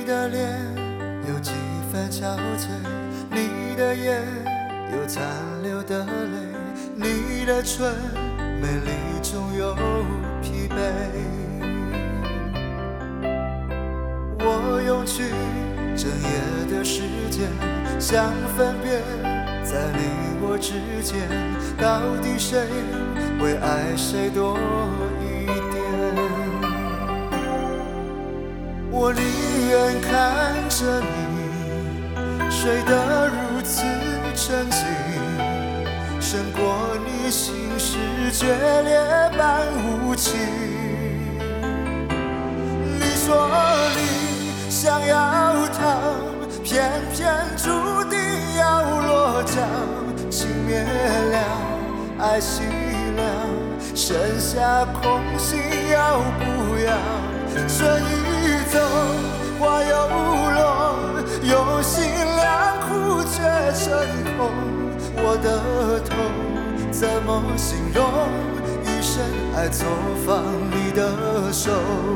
的脸有几分憔悴，你的眼有残留的泪，你的唇美丽中有疲惫。我用去整夜的时间，想分辨在你我之间，到底谁会爱谁多一点。我宁愿看着你睡得如此沉静，胜过你心事决裂般无情。你说你想要逃，偏偏注定要落脚，情灭了，爱熄了，剩下空心要不要？春已走，花又落，用心良苦却成空。我的痛怎么形容？一生爱错放你的手。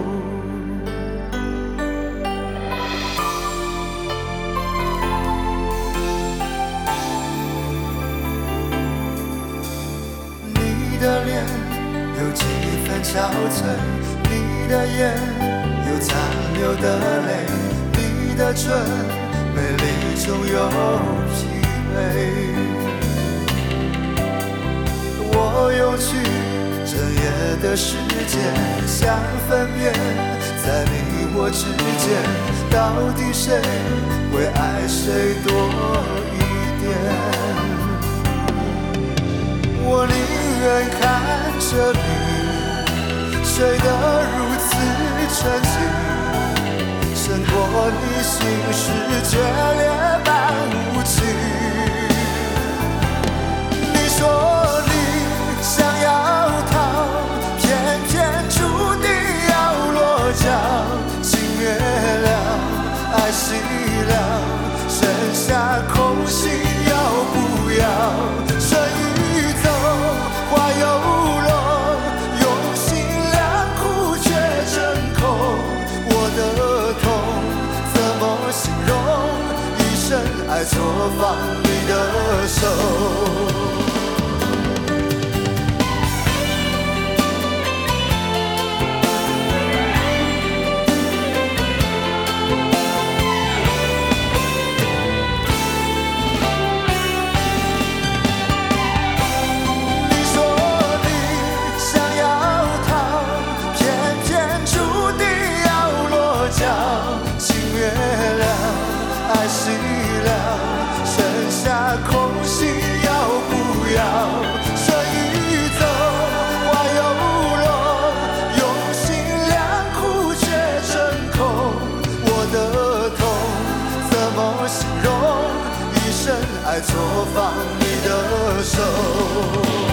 你的脸有几分憔悴，你的眼有残留的泪，你的唇美丽中有疲惫。我用去整夜的时间，想分辨在你我之间，到底谁会爱谁多一点。我宁愿看着你睡得如此沉静，胜过你心事决裂般无情。你说你想要逃，偏偏注定要落脚，情灭了，爱熄了，剩下空心要不要？春已走，花又落，用心良苦却成空。我的痛怎么形容？一生爱错放你的手。爱熄了，剩下空心要不要？春已走，花又落，用心良苦却成空。我的痛怎么形容？一生爱错放你的手。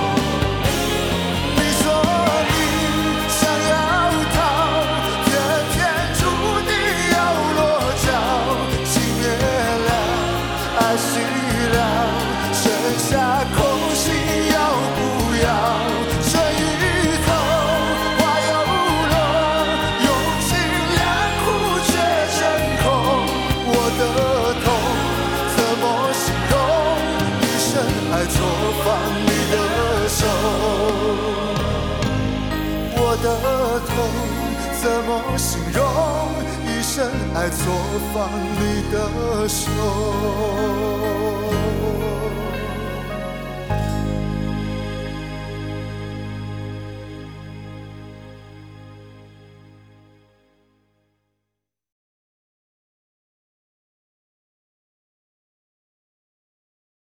爱熄了，剩下空心要不要？春已走，花又落，用心良苦却成空。我的痛怎么形容？一生爱错放你的手。我的痛怎么形容？一生爱错放你的手。